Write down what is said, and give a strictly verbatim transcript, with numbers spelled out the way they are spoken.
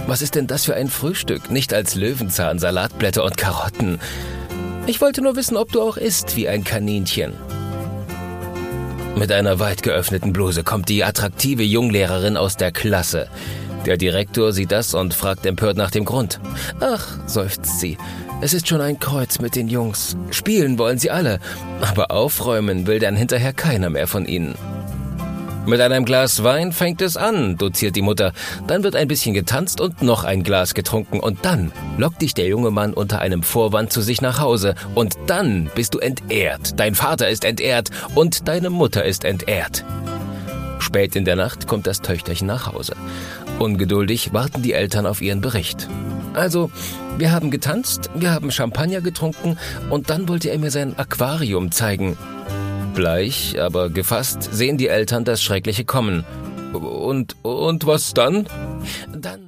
Was ist denn das für ein Frühstück? Nicht als Löwenzahn, Salatblätter und Karotten. Ich wollte nur wissen, ob du auch isst wie ein Kaninchen. Mit einer weit geöffneten Bluse kommt die attraktive Junglehrerin aus der Klasse. Der Direktor sieht das und fragt empört nach dem Grund. Ach, seufzt sie, es ist schon ein Kreuz mit den Jungs. Spielen wollen sie alle, aber aufräumen will dann hinterher keiner mehr von ihnen. Mit einem Glas Wein fängt es an, doziert die Mutter. Dann wird ein bisschen getanzt und noch ein Glas getrunken. Und dann lockt dich der junge Mann unter einem Vorwand zu sich nach Hause. Und dann bist du entehrt. Dein Vater ist entehrt und deine Mutter ist entehrt. Spät in der Nacht kommt das Töchterchen nach Hause. Ungeduldig warten die Eltern auf ihren Bericht. Also, wir haben getanzt, wir haben Champagner getrunken und dann wollte er mir sein Aquarium zeigen. Bleich, aber gefasst sehen die Eltern das Schreckliche kommen. Und, und was dann? Dann